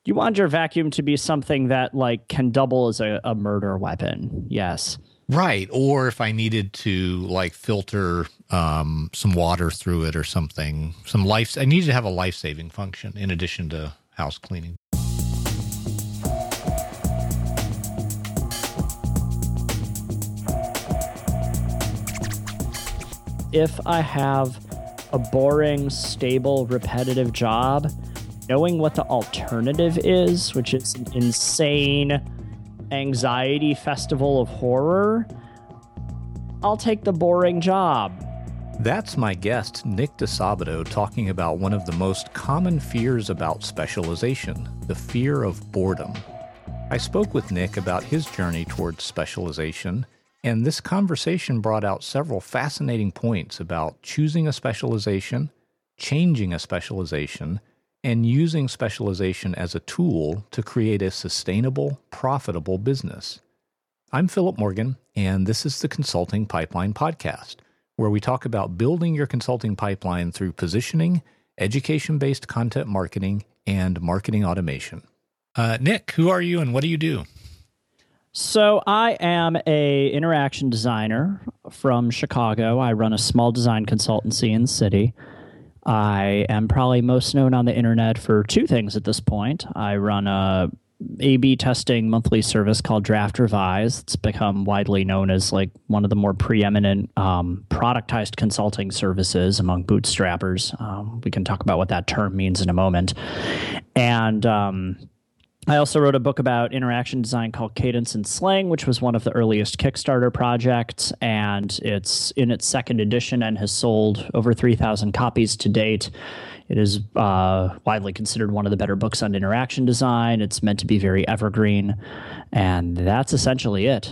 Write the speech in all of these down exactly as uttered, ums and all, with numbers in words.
You want your vacuum to be something that like can double as a, a murder weapon. Yes. Right. Or if I needed to like filter um, some water through it or something, some life, I needed to have a life-saving function in addition to house cleaning. If I have a boring, stable, repetitive job, knowing what the alternative is, which is an insane anxiety festival of horror, I'll take the boring job. That's my guest, Nick DeSabato, talking about one of the most common fears about specialization, the fear of boredom. I spoke with Nick about his journey towards specialization, and this conversation brought out several fascinating points about choosing a specialization, changing a specialization, and using specialization as a tool to create a sustainable, profitable business. I'm Philip Morgan, and this is the Consulting Pipeline Podcast, where we talk about building your consulting pipeline through positioning, education-based content marketing, and marketing automation. Uh, Nick, who are you and what do you do? So I am a interaction designer from Chicago. I run a small design consultancy in the city. I am probably most known on the internet for two things at this point. I run a A B testing monthly service called Draft Revise. It's become widely known as like one of the more preeminent um, productized consulting services among bootstrappers. Um, we can talk about what that term means in a moment. And um, I also wrote a book about interaction design called Cadence and Slang, which was one of the earliest Kickstarter projects, and it's in its second edition and has sold over three thousand copies to date. It is uh, widely considered one of the better books on interaction design. It's meant to be very evergreen, and that's essentially it.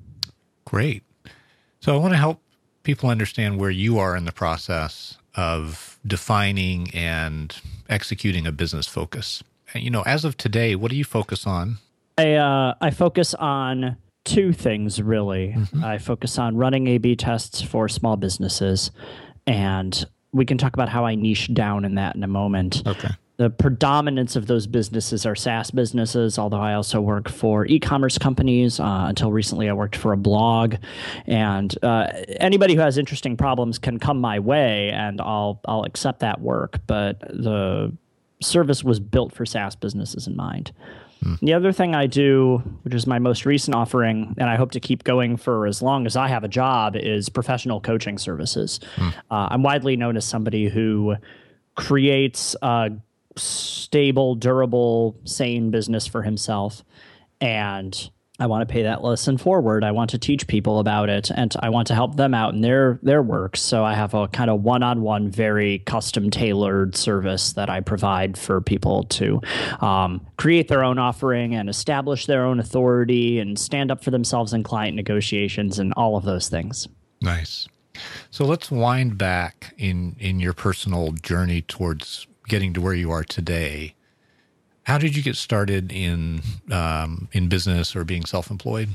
Great. So I want to help people understand where you are in the process of defining and executing a business focus. You know, as of today, what do you focus on? I uh, I focus on two things, really. Mm-hmm. I focus on running A B tests for small businesses, and we can talk about how I niche down in that in a moment. Okay. The predominance of those businesses are SaaS businesses, although I also work for e-commerce companies. Uh, until recently, I worked for a blog. And uh, anybody who has interesting problems can come my way, and I'll I'll accept that work. But the service was built for SaaS businesses in mind. Hmm. The other thing I do, which is my most recent offering, and I hope to keep going for as long as I have a job, is professional coaching services. Hmm. Uh, I'm widely known as somebody who creates a stable, durable, sane business for himself. And I want to pay that lesson forward. I want to teach people about it, and I want to help them out in their their work. So I have a kind of one-on-one, very custom-tailored service that I provide for people to um, create their own offering and establish their own authority and stand up for themselves in client negotiations and all of those things. Nice. So let's wind back in, in your personal journey towards getting to where you are today. How did you get started in um, in business or being self-employed?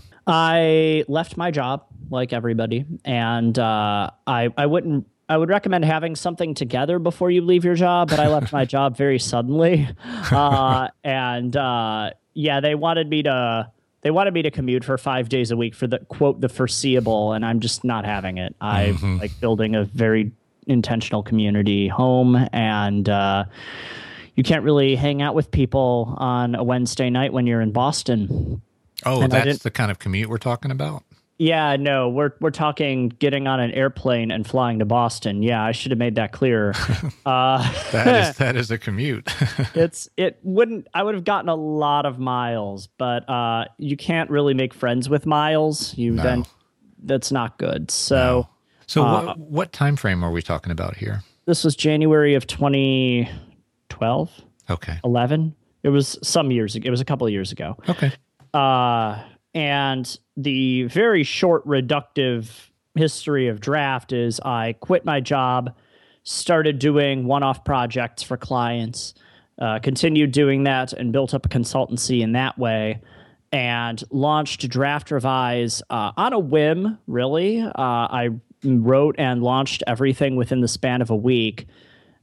I left my job like everybody, and uh, I I wouldn't I would recommend having something together before you leave your job. But I left my job very suddenly, uh, and uh, yeah, they wanted me to they wanted me to commute for five days a week for the quote the foreseeable, and I'm just not having it. I mm-hmm. like building a very intentional community home, and uh, you can't really hang out with people on a Wednesday night when you're in Boston. Oh, and that's the kind of commute we're talking about? Yeah, no, we're we're talking getting on an airplane and flying to Boston. Yeah, I should have made that clear. Uh, that is that is a commute. it's it wouldn't I would have gotten a lot of miles, but uh, you can't really make friends with miles. You no. then that's not good. So, no. so uh, what what time frame are we talking about here? This was January of twenty twelve. Okay. eleven. It was some years ago. It was a couple of years ago. Okay. Uh, and the very short, reductive history of Draft is I quit my job, started doing one-off projects for clients, uh, continued doing that, and built up a consultancy in that way, and launched Draft Revise uh, on a whim, really. Uh, I wrote and launched everything within the span of a week.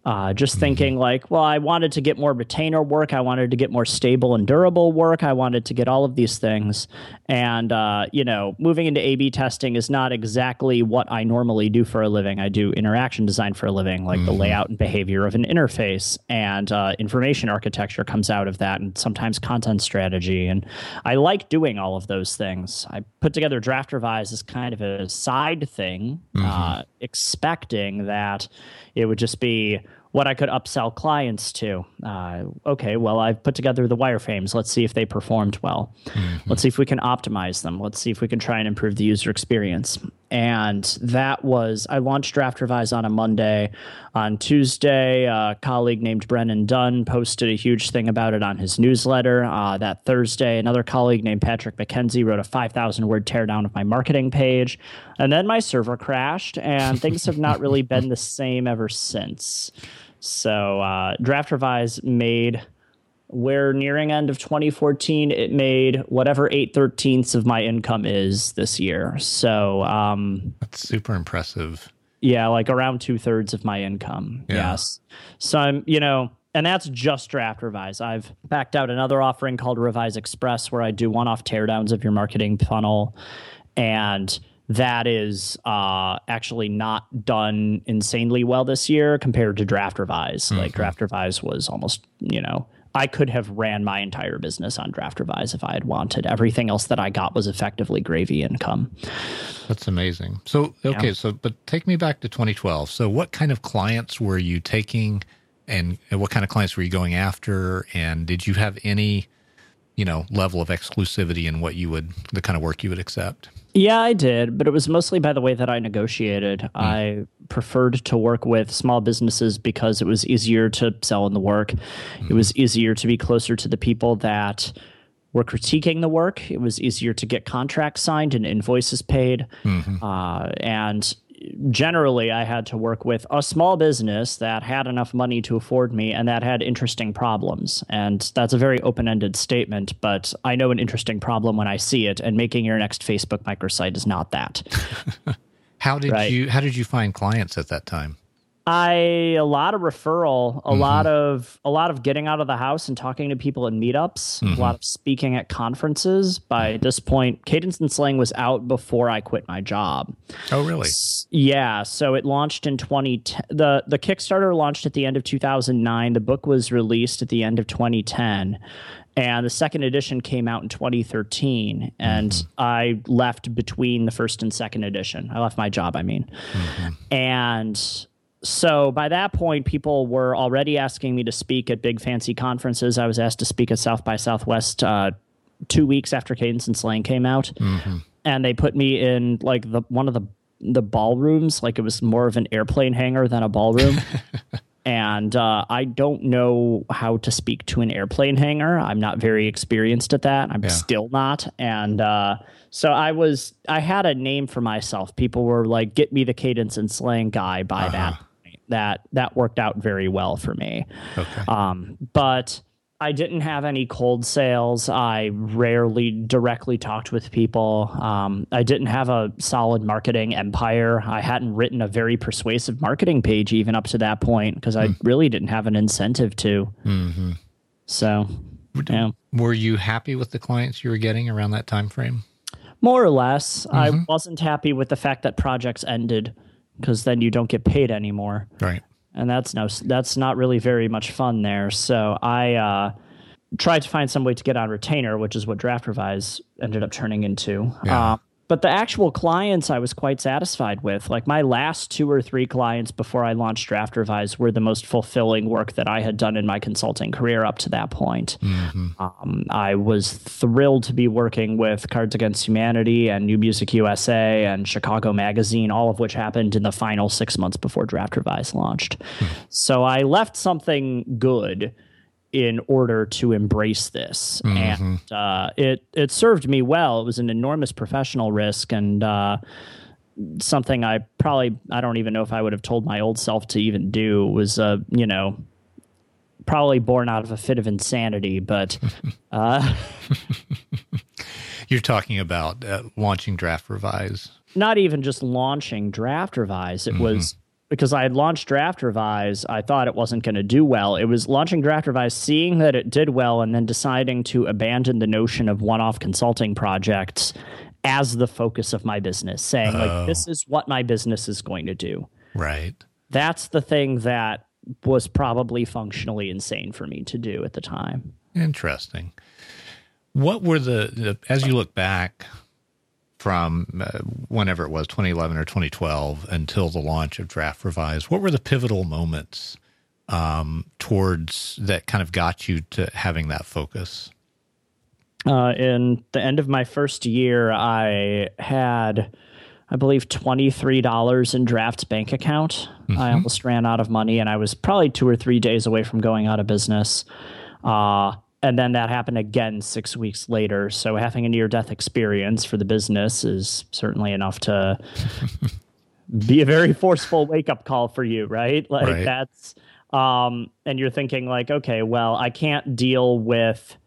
Uh, just thinking like, well, I wanted to get more retainer work. I wanted to get more stable and durable work. I wanted to get all of these things. And, uh, you know, moving into A B testing is not exactly what I normally do for a living. I do interaction design for a living, like mm-hmm. the layout and behavior of an interface, and uh, information architecture comes out of that, and sometimes content strategy. And I like doing all of those things. I put together Draft Revise as kind of a side thing, mm-hmm. uh, expecting that it would just be what I could upsell clients to. Uh, okay, well, I've put together the wireframes. Let's see if they performed well. Mm-hmm. Let's see if we can optimize them. Let's see if we can try and improve the user experience. And that was, I launched Draft Revise on a Monday. On Tuesday, a colleague named Brennan Dunn posted a huge thing about it on his newsletter. Uh, that Thursday, another colleague named Patrick McKenzie wrote a five thousand word teardown of my marketing page. And then my server crashed, and things have not really been the same ever since. So uh, Draft Revise made, we're nearing end of twenty fourteen, it made whatever eight thirteenths of my income is this year. So um, that's super impressive. Yeah, like around two thirds of my income. Yeah. Yes. So I'm, you know, and that's just Draft Revise. I've backed out another offering called Revise Express, where I do one-off teardowns of your marketing funnel. And that is uh, actually not done insanely well this year compared to Draft Revise. Mm-hmm. Like Draft Revise was almost, you know, I could have ran my entire business on Draft Revise if I had wanted. Everything else that I got was effectively gravy income. That's amazing. So, okay, yeah. so, but take me back to twenty twelve. So what kind of clients were you taking, and, and what kind of clients were you going after? And did you have any, you know, level of exclusivity in what you would, the kind of work you would accept? Yeah, I did, but it was mostly by the way that I negotiated. Mm. I preferred to work with small businesses because it was easier to sell in the work. Mm. It was easier to be closer to the people that were critiquing the work. It was easier to get contracts signed and invoices paid. Mm-hmm. Uh, and generally, I had to work with a small business that had enough money to afford me and that had interesting problems. And that's a very open-ended statement, but I know an interesting problem when I see it, and making your next Facebook microsite is not that. How did right? you how did you find clients at that time? I a lot of referral, a mm-hmm. lot of a lot of getting out of the house and talking to people in meetups, mm-hmm. a lot of speaking at conferences. By this point, Cadence and Slang was out before I quit my job. Oh, really? S- yeah. So it launched in twenty ten. The the Kickstarter launched at the end of two thousand nine. The book was released at the end of twenty ten. And the second edition came out in twenty thirteen, and mm-hmm. I left between the first and second edition. I left my job, I mean. Mm-hmm. And so by that point, people were already asking me to speak at big fancy conferences. I was asked to speak at South by Southwest uh, two weeks after Cadence and Slang came out. Mm-hmm. And they put me in like the one of the, the ballrooms, like it was more of an airplane hangar than a ballroom. And uh, I don't know how to speak to an airplane hangar. I'm not very experienced at that. I'm yeah. still not. And uh, so I was, I had a name for myself. People were like, get me the Cadence and Slang guy by uh-huh. that. That that worked out very well for me. Okay. Um, but I didn't have any cold sales. I rarely directly talked with people. Um, I didn't have a solid marketing empire. I hadn't written a very persuasive marketing page even up to that point because I mm. really didn't have an incentive to. Mm-hmm. So, yeah. Were you happy with the clients you were getting around that time frame? More or less. Mm-hmm. I wasn't happy with the fact that projects ended, because then you don't get paid anymore. Right. And that's no, that's not really very much fun there. So I uh, tried to find some way to get on retainer, which is what Draft Revise ended up turning into. Yeah. Uh, but the actual clients I was quite satisfied with. Like my last two or three clients before I launched Draft Revise were the most fulfilling work that I had done in my consulting career up to that point. Mm-hmm. Um, I was thrilled to be working with Cards Against Humanity and New Music U S A and Chicago Magazine, all of which happened in the final six months before Draft Revise launched. Mm-hmm. So I left something good in order to embrace this. Mm-hmm. And uh, it it served me well. It was an enormous professional risk, and uh, something I probably, I don't even know if I would have told my old self to even do. It was, uh, you know, probably born out of a fit of insanity, but... Uh, You're talking about uh, launching Draft Revise. Not even just launching Draft Revise. It mm-hmm. was because I had launched Draft Revise, I thought it wasn't going to do well. It was launching Draft Revise, seeing that it did well, and then deciding to abandon the notion of one-off consulting projects as the focus of my business, saying, oh. like, this is what my business is going to do. Right. That's the thing that was probably functionally insane for me to do at the time. Interesting. What were the, the as you look back from uh, whenever it was, twenty eleven or twenty twelve, until the launch of Draft Revise, what were the pivotal moments um, towards that kind of got you to having that focus? Uh, in the end of my first year, I had, I believe, twenty-three dollars in Draft's bank account. Mm-hmm. I almost ran out of money, and I was probably two or three days away from going out of business. Uh, and then that happened again six weeks later. So having a near-death experience for the business is certainly enough to be a very forceful wake-up call for you, right? Like right. that's, um, and you're thinking like, okay, well, I can't deal with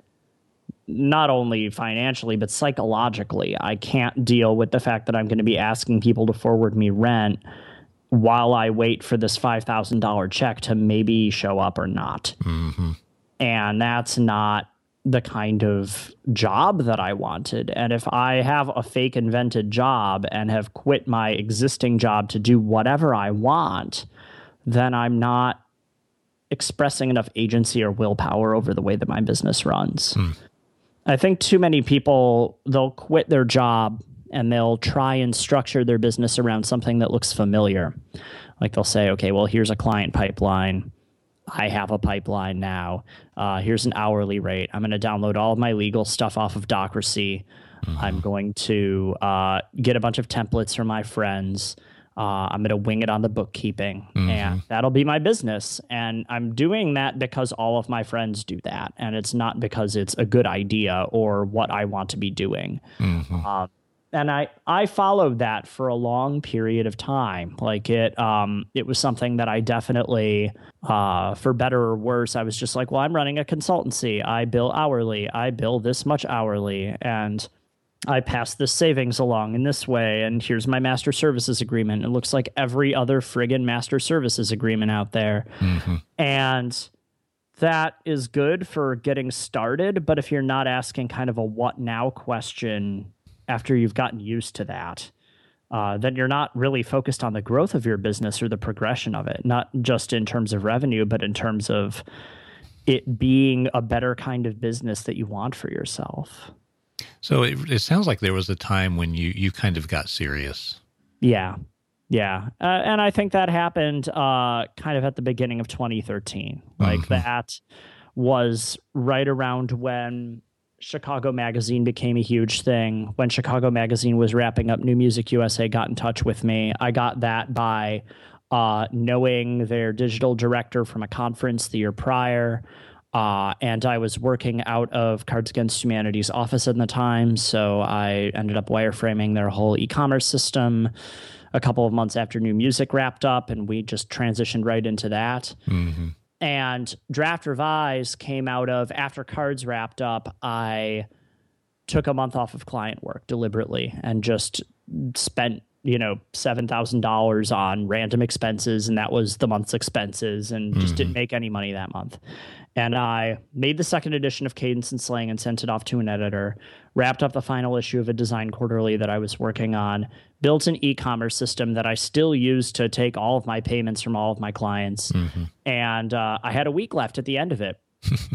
not only financially, but psychologically. I can't deal with the fact that I'm going to be asking people to forward me rent while I wait for this five thousand dollars check to maybe show up or not. Mm-hmm. And that's not the kind of job that I wanted. And if I have a fake invented job and have quit my existing job to do whatever I want, then I'm not expressing enough agency or willpower over the way that my business runs. Mm. I think too many people, they'll quit their job and they'll try and structure their business around something that looks familiar. Like they'll say, okay, well, here's a client pipeline. I have a pipeline now. Uh, here's an hourly rate. I'm going to download all of my legal stuff off of Docracy. Mm-hmm. I'm going to uh, get a bunch of templates from my friends. Uh, I'm going to wing it on the bookkeeping, mm-hmm. and that'll be my business. And I'm doing that because all of my friends do that. And it's not because it's a good idea or what I want to be doing. Mm-hmm. Um, and I, I followed that for a long period of time. Like it, um, it was something that I definitely, uh, for better or worse, I was just like, well, I'm running a consultancy. I bill hourly. I bill this much hourly. And I pass this savings along in this way, and here's my master services agreement. It looks like every other friggin' master services agreement out there. Mm-hmm. And that is good for getting started, but if you're not asking kind of a what now question after you've gotten used to that, uh, then you're not really focused on the growth of your business or the progression of it, not just in terms of revenue, but in terms of it being a better kind of business that you want for yourself. So it, it sounds like there was a time when you, you kind of got serious. Yeah. Yeah. Uh, and I think that happened uh, kind of at the beginning of twenty thirteen. Like mm-hmm. that was right around when Chicago Magazine became a huge thing. When Chicago Magazine was wrapping up, New Music U S A got in touch with me. I got that by uh, knowing their digital director from a conference the year prior. Uh, and I was working out of Cards Against Humanity's office at the time, so I ended up wireframing their whole e-commerce system a couple of months after New Music wrapped up, and we just transitioned right into that. Mm-hmm. And Draft Revise came out of, after Cards wrapped up, I took a month off of client work deliberately and just spent, you know, seven thousand dollars on random expenses, and that was the month's expenses, and just mm-hmm. didn't make any money that month. And I made the second edition of Cadence and Slang and sent it off to an editor, wrapped up the final issue of a design quarterly that I was working on, built an e-commerce system that I still use to take all of my payments from all of my clients. Mm-hmm. And uh, I had a week left at the end of it.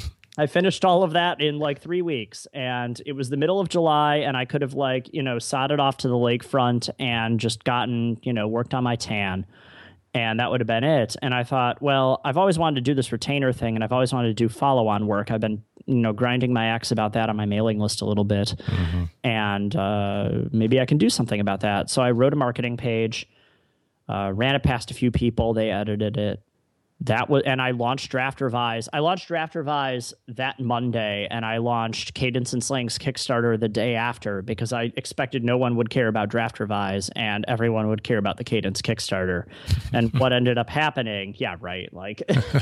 I finished all of that in like three weeks, and it was the middle of July, and I could have like, you know, sodded off to the lakefront and just gotten, you know, worked on my tan. And that would have been it. And I thought, well, I've always wanted to do this retainer thing, and I've always wanted to do follow-on work. I've been, you know, grinding my axe about that on my mailing list a little bit. Mm-hmm. And uh, maybe I can do something about that. So I wrote a marketing page, uh, ran it past a few people. They edited it. That was, and I launched Draft Revise. I launched Draft Revise that Monday, and I launched Cadence and Slang's Kickstarter the day after because I expected no one would care about Draft Revise and everyone would care about the Cadence Kickstarter. And what ended up happening, yeah, right, like,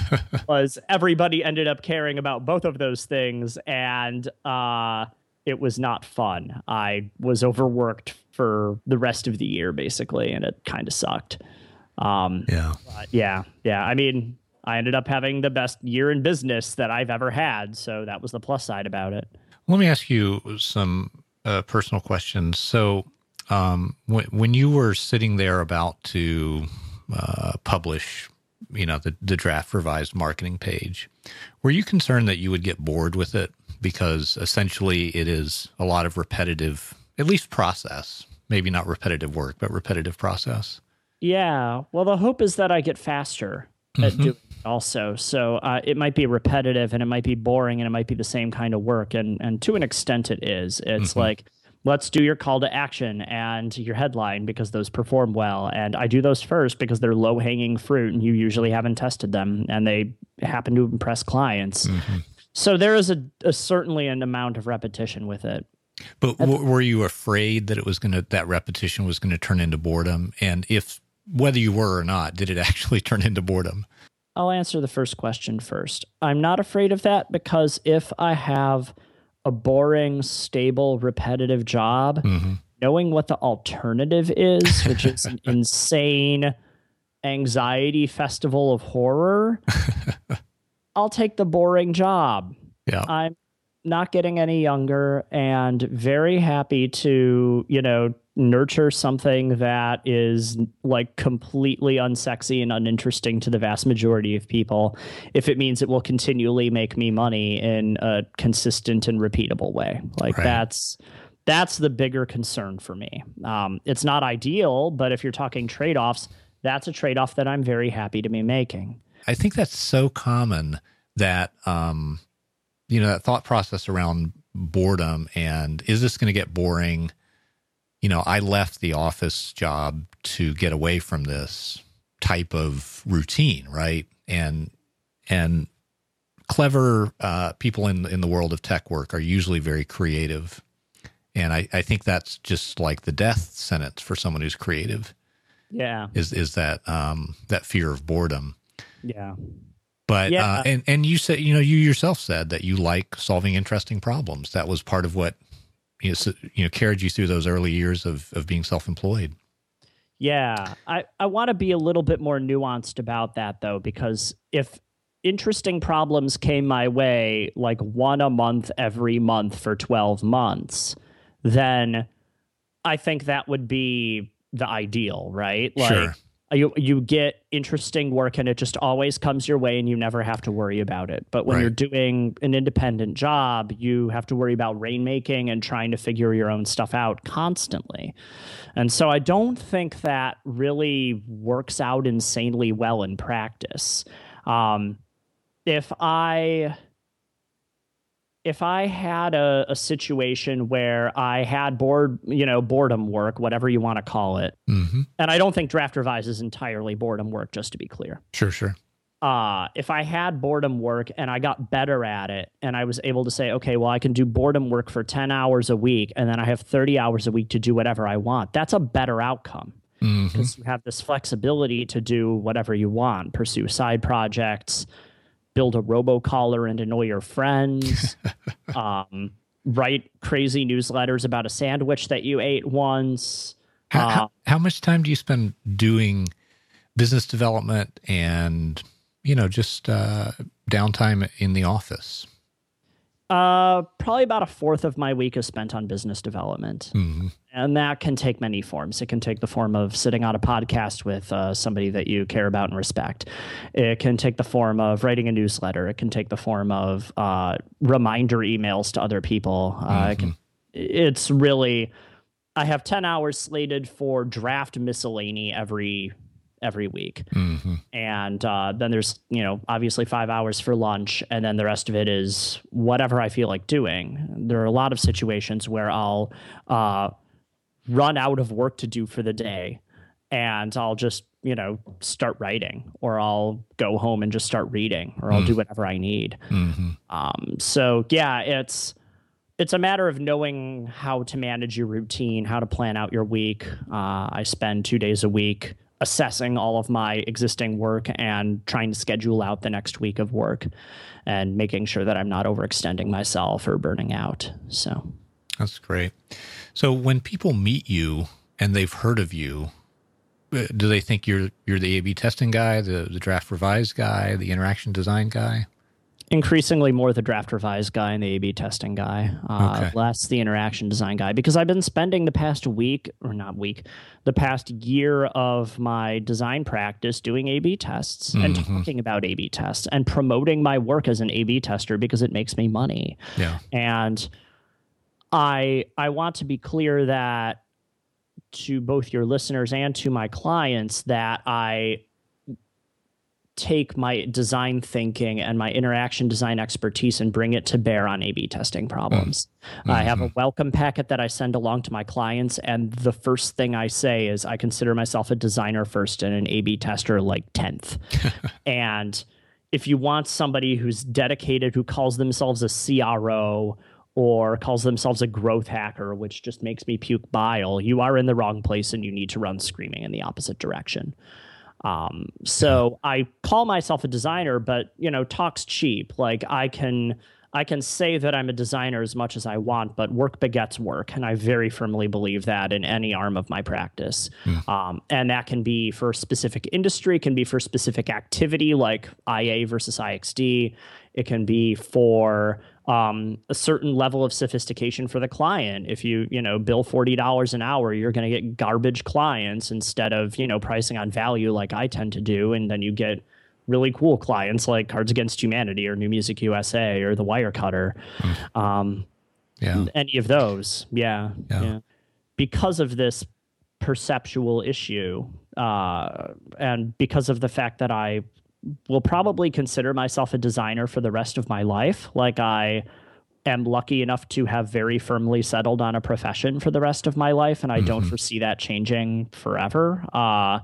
was everybody ended up caring about both of those things, and uh, it was not fun. I was overworked for the rest of the year, basically, and it kind of sucked. Um, Yeah. but yeah. Yeah. I mean, I ended up having the best year in business that I've ever had. So that was the plus side about it. Let me ask you some uh, personal questions. So, um, when, when you were sitting there about to uh, publish, you know, the, the draft revised marketing page, were you concerned that you would get bored with it? Because essentially it is a lot of repetitive, at least process, maybe not repetitive work, but repetitive process. Yeah. Well, the hope is that I get faster at Mm-hmm. doing it also. So uh, it might be repetitive and it might be boring and it might be the same kind of work. And, and to an extent it is. It's Mm-hmm. like, let's do your call to action and your headline because those perform well. And I do those first because they're low hanging fruit and you usually haven't tested them and they happen to impress clients. Mm-hmm. So there is a, a certainly an amount of repetition with it. But w- were you afraid that it was going to, that repetition was going to turn into boredom? And if, whether you were or not, did it actually turn into boredom? I'll answer the first question first. I'm not afraid of that because if I have a boring, stable, repetitive job, Mm-hmm. knowing what the alternative is, which is an insane anxiety festival of horror, I'll take the boring job. Yeah. I'm not getting any younger and very happy to, you know, nurture something that is like completely unsexy and uninteresting to the vast majority of people if it means it will continually make me money in a consistent and repeatable way. Like Right. that's that's the bigger concern for me. Um, it's not ideal, but if you're talking trade-offs, that's a trade-off that I'm very happy to be making. I think that's so common that, um, you know, that thought process around boredom and is this going to get boring? You know, I left the office job to get away from this type of routine, right? And and clever uh, people in in the world of tech work are usually very creative, and I, I think that's just like the death sentence for someone who's creative. Yeah, Is is that um, that fear of boredom? yeah. But Yeah. uh, and and you said, you know, you yourself said that you like solving interesting problems. That was part of what you know, so, you know carried you through those early years of of being self-employed. Yeah, I, I want to be a little bit more nuanced about that, though, because if interesting problems came my way like one a month every month for twelve months, then I think that would be the ideal, right? Like, Sure. You, you get interesting work and it just always comes your way and you never have to worry about it. But when Right. you're doing an independent job, you have to worry about rainmaking and trying to figure your own stuff out constantly. And so I don't think that really works out insanely well in practice. Um, if I... If I had a, a situation where I had bored, you know, boredom work, whatever you want to call it, Mm-hmm. and I don't think Draft Revise is entirely boredom work, just to be clear. Sure, sure. Uh, if I had boredom work and I got better at it and I was able to say, okay, well, I can do boredom work for ten hours a week and then I have thirty hours a week to do whatever I want, that's a better outcome Mm-hmm. because you have this flexibility to do whatever you want, pursue side projects, build a robocaller and annoy your friends, um, write crazy newsletters about a sandwich that you ate once. How, Uh, how, how much time do you spend doing business development and, you know, just uh, downtime in the office? Uh, probably about a fourth of my week is spent on business development. Mm-hmm. And that can take many forms. It can take the form of sitting on a podcast with uh, somebody that you care about and respect. It can take the form of writing a newsletter. It can take the form of uh, reminder emails to other people. Uh, Mm-hmm. it can, it's really, I have ten hours slated for draft miscellany every every week. Mm-hmm. And uh, then there's, you know, obviously five hours for lunch. And then the rest of it is whatever I feel like doing. There are a lot of situations where I'll uh, run out of work to do for the day and I'll just, you know, start writing, or I'll go home and just start reading, or I'll Mm. do whatever I need. Mm-hmm. Um, so yeah, it's, it's a matter of knowing how to manage your routine, how to plan out your week. Uh, I spend two days a week assessing all of my existing work and trying to schedule out the next week of work and making sure that I'm not overextending myself or burning out. So That's great. So when people meet you and they've heard of you, uh, do they think you're you're the A B testing guy, the the draft revise guy, the interaction design guy? Increasingly more the draft revise guy and the A B testing guy, uh, Okay. less the interaction design guy, because I've been spending the past week, or not week, the past year of my design practice doing A B tests and Mhm. talking about A B tests and promoting my work as an A B tester because it makes me money. Yeah. And I I want to be clear that to both your listeners and to my clients that I take my design thinking and my interaction design expertise and bring it to bear on A B testing problems. Mm-hmm. I have a welcome packet that I send along to my clients, and the first thing I say is I consider myself a designer first and an A B tester like tenth. And if you want somebody who's dedicated, who calls themselves a C R O or calls themselves a growth hacker, which just makes me puke bile, you are in the wrong place and you need to run screaming in the opposite direction. Um, so I call myself a designer, but, you know, talk's cheap. Like I can, I can say that I'm a designer as much as I want, but work begets work. And I very firmly believe that in any arm of my practice. Mm. Um, and that can be for specific industry, can be for specific activity like I A versus I X D. It can be for um, a certain level of sophistication for the client. If you, you know, bill forty dollars an hour, you're going to get garbage clients instead of, you know, pricing on value like I tend to do. And then you get really cool clients like Cards Against Humanity or New Music U S A or The Wirecutter. Mm. Um, yeah. Any of those. Yeah, yeah. Yeah. Because of this perceptual issue uh, and because of the fact that I will probably consider myself a designer for the rest of my life. Like I am lucky enough to have very firmly settled on a profession for the rest of my life, and I mm-hmm. don't foresee that changing forever. Uh,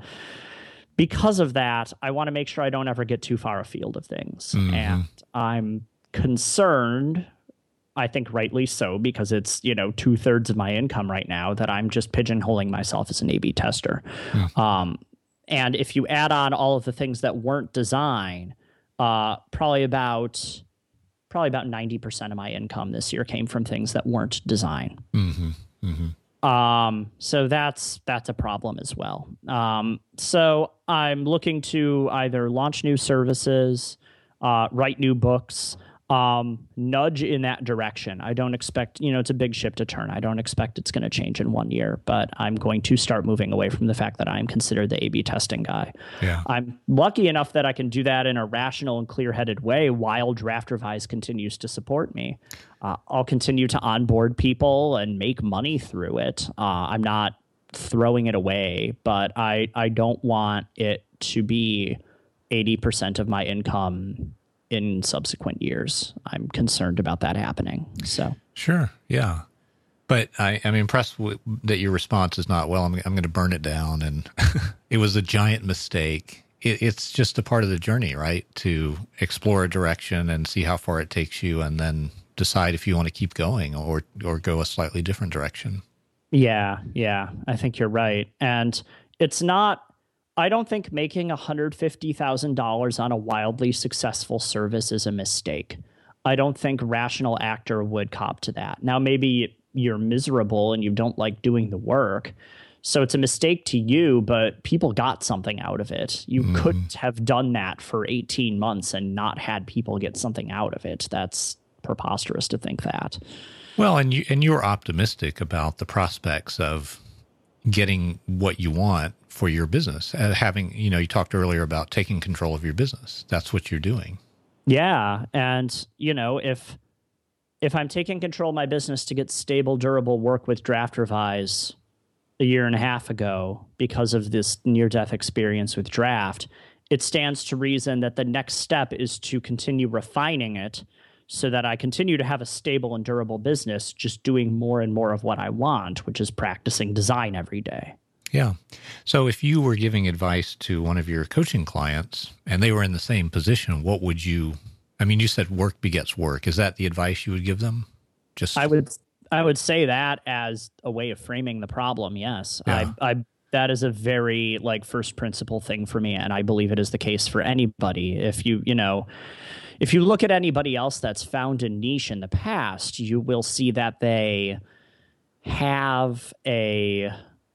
because of that, I want to make sure I don't ever get too far afield of things. Mm-hmm. And I'm concerned, I think rightly so, because it's, you know, two thirds of my income right now, that I'm just pigeonholing myself as an A B tester. Mm. Um, And if you add on all of the things that weren't design, uh, probably about probably about ninety percent of my income this year came from things that weren't design. Mm-hmm. Mm-hmm. Um, so that's that's a problem as well. Um, so I'm looking to either launch new services, uh, write new books, um, nudge in that direction. I don't expect, you know, it's a big ship to turn. I don't expect it's going to change in one year, but I'm going to start moving away from the fact that I'm considered the A B testing guy. Yeah. I'm lucky enough that I can do that in a rational and clear-headed way while Draft Revise continues to support me. Uh, I'll continue to onboard people and make money through it. Uh, I'm not throwing it away, but I, I don't want it to be eighty percent of my income in subsequent years. I'm concerned about that happening. So sure, yeah, but I, I'm impressed with, that your response is not, well, I'm, I'm going to burn it down, and it was a giant mistake. It, it's just a part of the journey, right? To explore a direction and see how far it takes you, and then decide if you want to keep going or or go a slightly different direction. Yeah, yeah, I think you're right, and it's not. I don't think making one hundred fifty thousand dollars on a wildly successful service is a mistake. I don't think rational actor would cop to that. Now, maybe you're miserable and you don't like doing the work, so it's a mistake to you, but people got something out of it. You mm-hmm. couldn't have done that for eighteen months and not had people get something out of it. That's preposterous to think that. Well, and you and you're optimistic about the prospects of getting what you want for your business. Uh, having, you know, you talked earlier about taking control of your business. That's what you're doing. Yeah. And, you know, if if I'm taking control of my business to get stable, durable work with Draft Revise a year and a half ago because of this near-death experience with Draft, it stands to reason that the next step is to continue refining it so that I continue to have a stable and durable business, just doing more and more of what I want, which is practicing design every day. Yeah. So if you were giving advice to one of your coaching clients and they were in the same position, what would you, I mean, you said work begets work. Is that the advice you would give them? Just I would, I would say that as a way of framing the problem. Yes. Yeah. I, I, that is a very like first principle thing for me. And I believe it is the case for anybody. If you, you know, if you look at anybody else that's found a niche in the past, you will see that they have a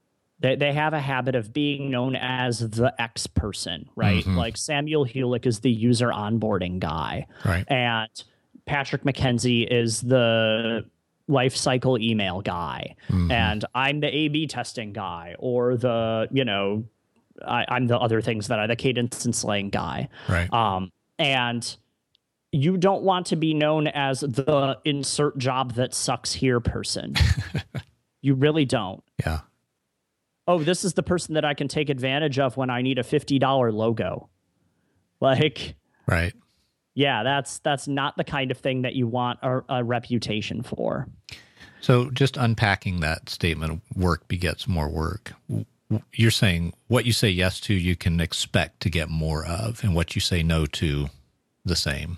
They they have a habit of being known as the X person, right? Mm-hmm. Like Samuel Hulick is the user onboarding guy, right? And Patrick McKenzie is the life cycle email guy, mm-hmm. and I'm the A B testing guy, or the you know, I, I'm the other things that are the cadence and slang guy, right? Um, and you don't want to be known as the insert job that sucks here person. You really don't. Yeah. Oh, this is the person that I can take advantage of when I need a fifty dollars logo. Like, right. Yeah, that's that's not the kind of thing that you want a, a reputation for. So just unpacking that statement, work begets more work. You're saying what you say yes to, you can expect to get more of, and what you say no to, the same.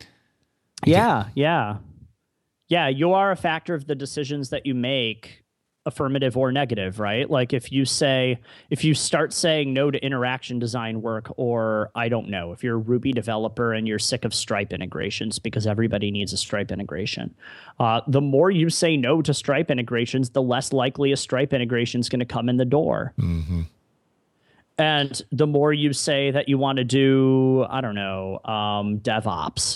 Yeah, yeah. Yeah, you are a factor of the decisions that you make, affirmative or negative, right? Like if you say, if you start saying no to interaction design work, or I don't know, if you're a Ruby developer and you're sick of Stripe integrations because everybody needs a Stripe integration, uh, the more you say no to Stripe integrations, the less likely a Stripe integration is going to come in the door. Mm-hmm. And the more you say that you want to do, I don't know, um, DevOps,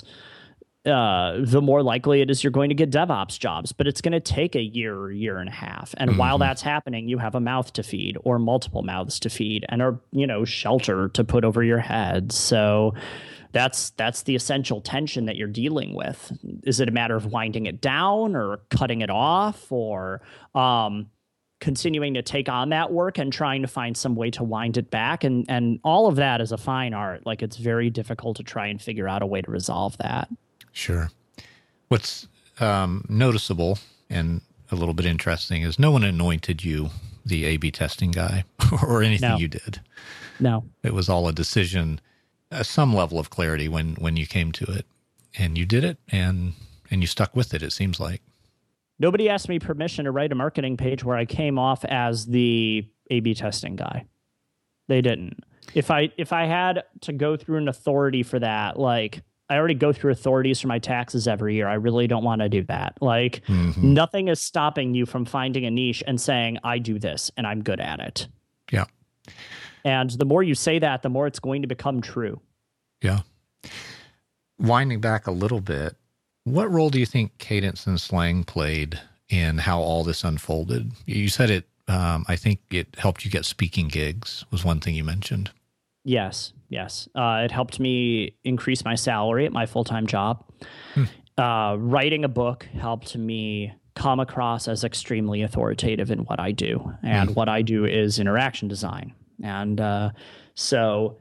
Uh, the more likely it is you're going to get DevOps jobs, but it's going to take a year or year and a half. And mm-hmm. while that's happening, you have a mouth to feed, or multiple mouths to feed, and a, you know, shelter to put over your head. So that's that's the essential tension that you're dealing with. Is it a matter of winding it down, or cutting it off, or um, continuing to take on that work and trying to find some way to wind it back? And and all of that is a fine art. Like, it's very difficult to try and figure out a way to resolve that. Sure. What's um, noticeable and a little bit interesting is no one anointed you the A B testing guy or anything no. you did. No. It was all a decision, uh, some level of clarity when, when you came to it, and you did it, and and you stuck with it, it seems like. Nobody asked me permission to write a marketing page where I came off as the A B testing guy. They didn't. If I if I had to go through an authority for that, like, I already go through authorities for my taxes every year. I really don't want to do that. Like, mm-hmm. nothing is stopping you from finding a niche and saying, I do this and I'm good at it. Yeah. And the more you say that, the more it's going to become true. Yeah. Winding back a little bit, what role do you think cadence and slang played in how all this unfolded? You said it, um, I think it helped you get speaking gigs, was one thing you mentioned. Yes, yes. Uh, it helped me increase my salary at my full-time job. Hmm. Uh, writing a book helped me come across as extremely authoritative in what I do. And hmm. what I do is interaction design. And uh, so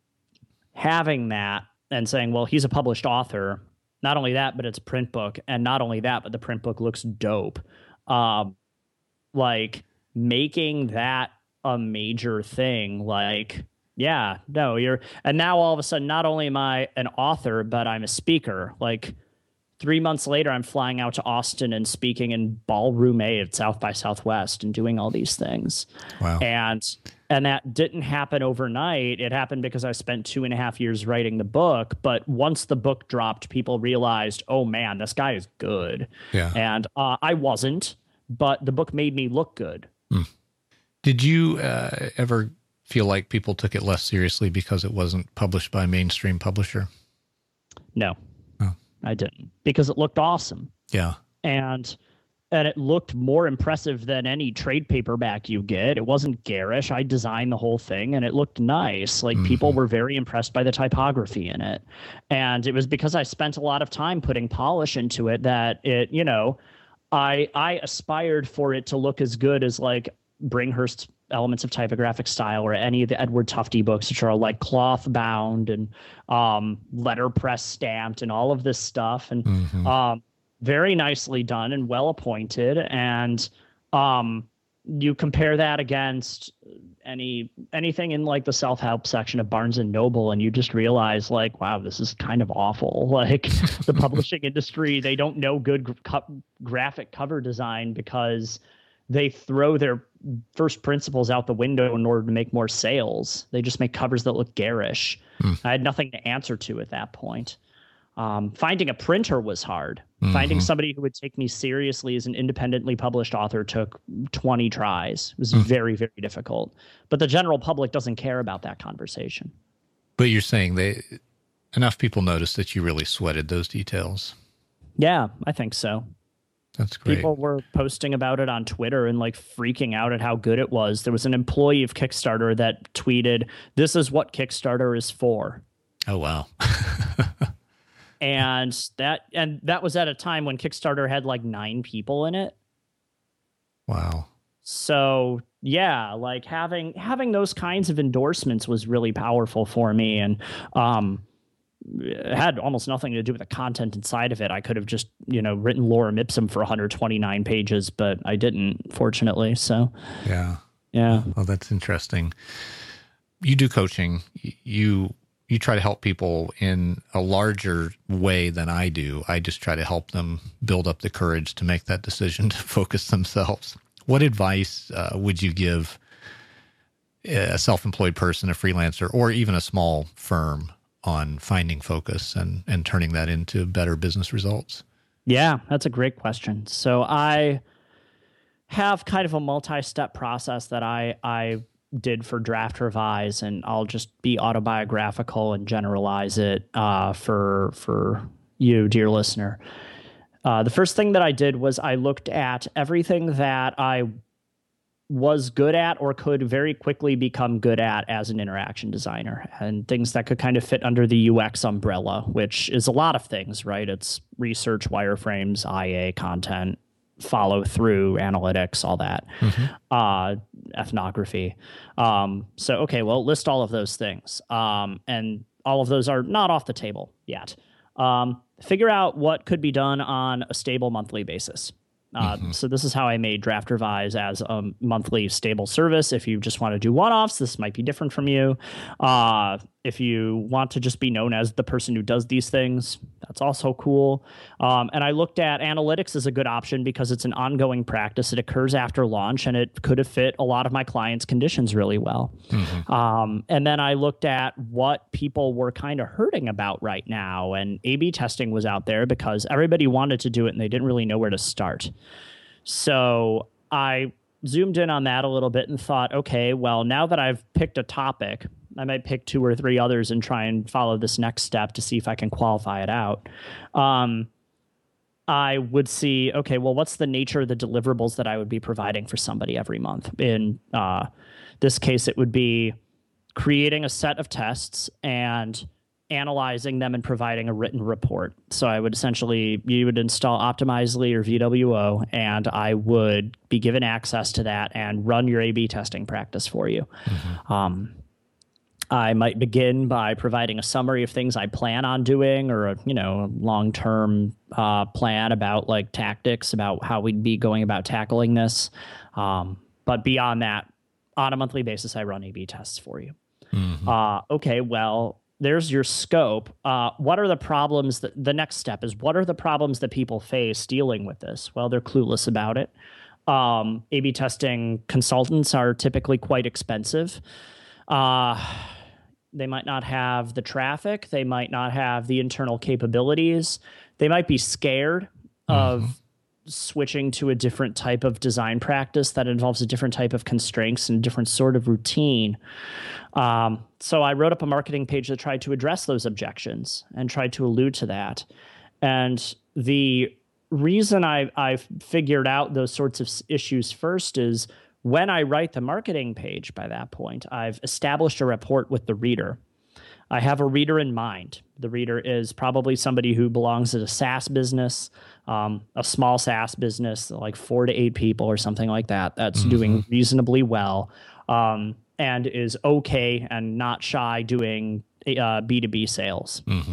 having that and saying, well, he's a published author, not only that, but it's a print book. And not only that, but the print book looks dope. Um, like, making that a major thing, like... Yeah, no, you're, and now all of a sudden, not only am I an author, but I'm a speaker. Like, three months later, I'm flying out to Austin and speaking in Ballroom A at South by Southwest and doing all these things. Wow. And, and that didn't happen overnight. It happened because I spent two and a half years writing the book. But once the book dropped, people realized, oh man, this guy is good. Yeah. And uh, I wasn't, but the book made me look good. Hmm. Did you uh, ever feel like people took it less seriously because it wasn't published by a mainstream publisher? No, oh. I didn't, because it looked awesome. Yeah. And, and it looked more impressive than any trade paperback you get. It wasn't garish. I designed the whole thing and it looked nice. Like, mm-hmm. people were very impressed by the typography in it. And it was because I spent a lot of time putting polish into it that it, you know, I, I aspired for it to look as good as like Bringhurst elements of typographic style, or any of the Edward Tufte books, which are like cloth bound and um, letterpress stamped and all of this stuff. And mm-hmm. um, very nicely done and well appointed. And um, you compare that against any anything in like the self-help section of Barnes and Noble, and you just realize, like, wow, this is kind of awful. Like, the publishing industry, they don't know good gra- graphic cover design because they throw their first principles out the window in order to make more sales. They just make covers that look garish. Mm. I had nothing to answer to at that point. Um, finding a printer was hard. Mm-hmm. Finding somebody who would take me seriously as an independently published author took twenty tries. It was mm-hmm. very, very difficult. But the general public doesn't care about that conversation. But you're saying they enough people noticed that you really sweated those details. Yeah, I think so. That's great. People were posting about it on Twitter and like freaking out at how good it was. There was an employee of Kickstarter that tweeted, "This is what Kickstarter is for." Oh, wow. And that and that was at a time when Kickstarter had like nine people in it. Wow. So yeah, like having having those kinds of endorsements was really powerful for me, and um, it had almost nothing to do with the content inside of it. I could have just you know written lorem ipsum for one hundred twenty-nine pages, but I didn't, fortunately. So yeah, yeah. Well, that's interesting. You do coaching. You. You try to help people in a larger way than I do. I just try to help them build up the courage to make that decision to focus themselves. What advice uh, would you give a self-employed person, a freelancer, or even a small firm on finding focus and, and turning that into better business results? Yeah, that's a great question. So I have kind of a multi-step process that I I did for Draft Revise, and I'll just be autobiographical and generalize it uh, for for you, dear listener. Uh, the first thing that I did was I looked at everything that I was good at or could very quickly become good at as an interaction designer, and things that could kind of fit under the U X umbrella, which is a lot of things, right? It's research, wireframes, I A, content, follow through, analytics, all that, mm-hmm. uh, ethnography. Um, so, okay, well, list all of those things. Um, and all of those are not off the table yet. Um, figure out what could be done on a stable monthly basis. Uh, mm-hmm. So this is how I made Draft Revise as a monthly stable service. If you just want to do one-offs, this might be different from you. Uh, if you want to just be known as the person who does these things, that's also cool. Um, and I looked at analytics as a good option because it's an ongoing practice. It occurs after launch, and it could have fit a lot of my clients' conditions really well. Mm-hmm. Um, and then I looked at what people were kind of hurting about right now, and A B testing was out there because everybody wanted to do it, and they didn't really know where to start. So I zoomed in on that a little bit and thought, okay, well, now that I've picked a topic, I might pick two or three others and try and follow this next step to see if I can qualify it out. Um, I would see, okay, well, what's the nature of the deliverables that I would be providing for somebody every month? In uh, this case, it would be creating a set of tests and analyzing them and providing a written report. So I would essentially, you would install Optimizely or V W O, and I would be given access to that and run your A B testing practice for you. Mm-hmm. Um, I might begin by providing a summary of things I plan on doing, or a, you know, a long-term uh, plan about like tactics about how we'd be going about tackling this. Um, but beyond that, on a monthly basis, I run A B tests for you. Mm-hmm. Uh, okay, well, there's your scope. Uh, what are the problems that the next step is? What are the problems that people face dealing with this? Well, they're clueless about it. Um, A B testing consultants are typically quite expensive. Uh, they might not have the traffic. They might not have the internal capabilities. They might be scared mm-hmm. of switching to a different type of design practice that involves a different type of constraints and a different sort of routine. Um, so I wrote up a marketing page that tried to address those objections and tried to allude to that. And the reason I, I've figured out those sorts of issues first is when I write the marketing page, by that point, I've established a rapport with the reader. I have a reader in mind. The reader is probably somebody who belongs to a SaaS business, um, a small SaaS business, like four to eight people or something like that, that's mm-hmm. doing reasonably well, um, and is okay and not shy doing uh, B two B sales. Mm-hmm.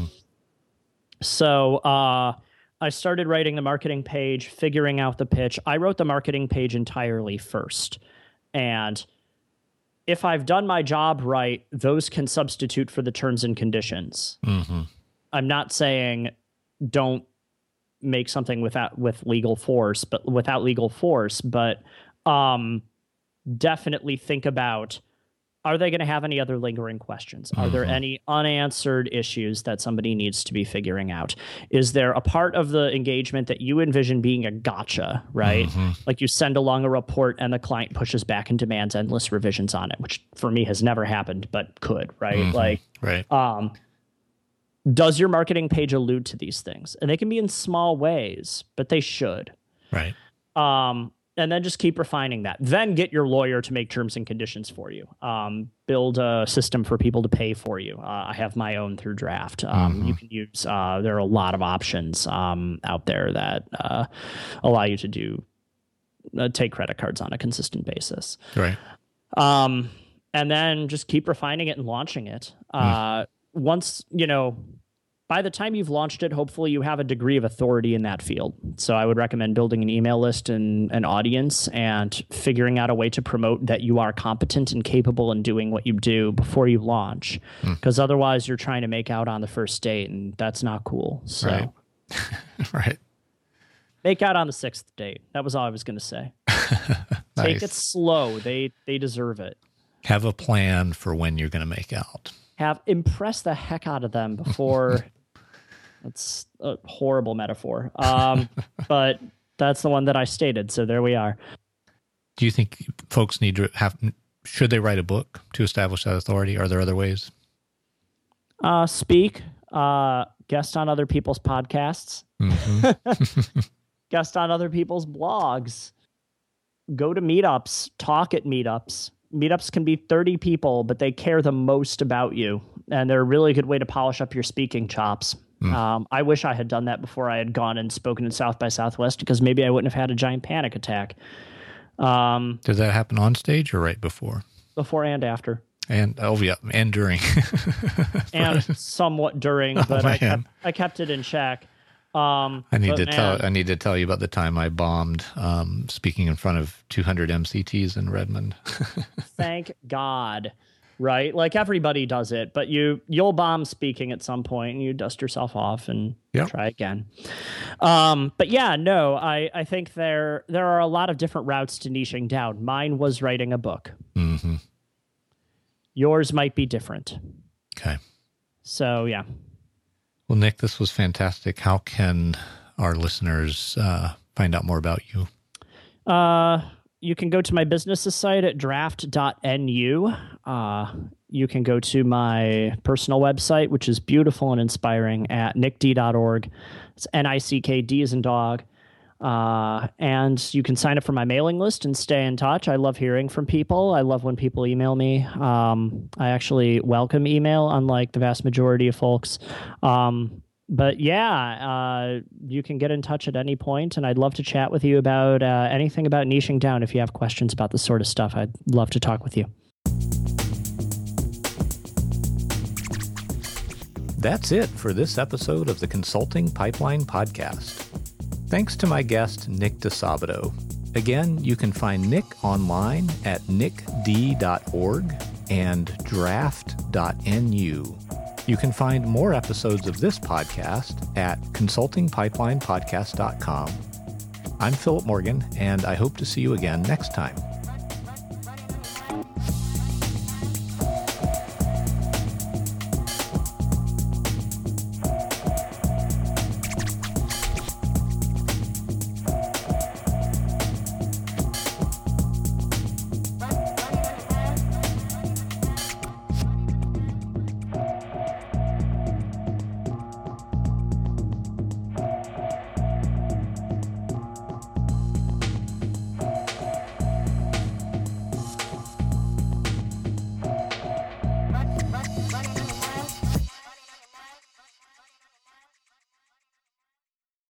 So uh, I started writing the marketing page, figuring out the pitch. I wrote the marketing page entirely first. And if I've done my job right, those can substitute for the terms and conditions. Mm-hmm. I'm not saying don't make something without with legal force, but without legal force, but um, definitely think about are they going to have any other lingering questions? Are mm-hmm. there any unanswered issues that somebody needs to be figuring out? Is there a part of the engagement that you envision being a gotcha, right? Mm-hmm. Like you send along a report and the client pushes back and demands endless revisions on it, which for me has never happened, but could, right? Mm-hmm. Like, right. Um, does your marketing page allude to these things? And they can be in small ways, but they should. Right. Um, and then just keep refining that. Then get your lawyer to make terms and conditions for you. Um, build a system for people to pay for you. Uh, I have my own through Draft. Um, mm-hmm. You can use, uh, there are a lot of options um, out there that uh, allow you to do, uh, take credit cards on a consistent basis. Right. Um, and then just keep refining it and launching it. Uh, mm. Once, you know, by the time you've launched it, hopefully you have a degree of authority in that field. So I would recommend building an email list and an audience and figuring out a way to promote that you are competent and capable in doing what you do before you launch. Because mm. otherwise you're trying to make out on the first date, and that's not cool. So right. Right. Make out on the sixth date. That was all I was going to say. Nice. Take it slow. They they deserve it. Have a plan for when you're going to make out. Have impress the heck out of them before. That's a horrible metaphor. Um, but that's the one that I stated. So there we are. Do you think folks need to have, should they write a book to establish that authority? Are there other ways? Uh, speak, uh, guest on other people's podcasts, mm-hmm. guest on other people's blogs, go to meetups, talk at meetups. Meetups can be thirty people, but they care the most about you. And they're a really good way to polish up your speaking chops. Mm. Um, I wish I had done that before I had gone and spoken at South by Southwest, because maybe I wouldn't have had a giant panic attack. Um, Did that happen on stage or right before? Before and after. And, oh yeah, and during. And somewhat during, but oh, I, kept, I kept it in check. Um, I need to man, tell. I need to tell you about the time I bombed um, speaking in front of two hundred M C Ts in Redmond. Thank God, right? Like everybody does it, but you you'll bomb speaking at some point, and you dust yourself off and yep. try again. Um, but yeah, no, I I think there there are a lot of different routes to niching down. Mine was writing a book. Mm-hmm. Yours might be different. Okay. So yeah. Well, Nick, this was fantastic. How can our listeners uh, find out more about you? Uh, you can go to my business's site at draft dot N U. Uh, you can go to my personal website, which is beautiful and inspiring, at nick d dot org. It's N I C K D as in dog. Uh, and you can sign up for my mailing list and stay in touch. I love hearing from people. I love when people email me. Um, I actually welcome email, unlike the vast majority of folks. Um, but yeah, uh, you can get in touch at any point, and I'd love to chat with you about uh, anything about niching down. If you have questions about this sort of stuff, I'd love to talk with you. That's it for this episode of the Consulting Pipeline Podcast. Thanks to my guest, Nick DeSabato. Again, you can find Nick online at nick d dot org and draft dot N U. You can find more episodes of this podcast at consulting pipeline podcast dot com. I'm Philip Morgan, and I hope to see you again next time.